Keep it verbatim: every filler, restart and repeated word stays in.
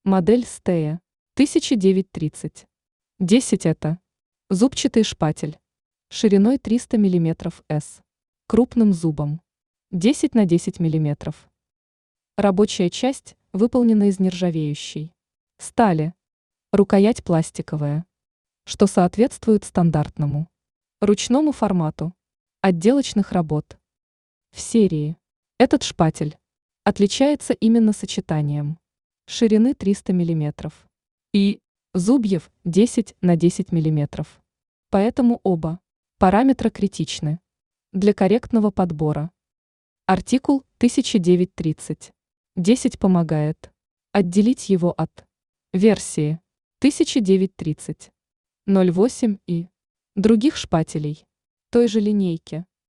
Модель Стея тысяча девятьсот тридцать. десять это. Зубчатый шпатель. Шириной триста миллиметров S. Крупным зубом. десять на десять миллиметров. Рабочая часть выполнена из нержавеющей стали. Рукоять пластиковая, что соответствует стандартному ручному формату отделочных работ. В серии этот шпатель отличается именно сочетанием ширины триста миллиметров и зубьев десять на десять миллиметров. Поэтому оба параметра критичны для корректного подбора. Артикул тысяча девятьсот тридцать. десять помогает отделить его от версии тысяча девятьсот тридцать ноль восемь и других шпателей той же линейки.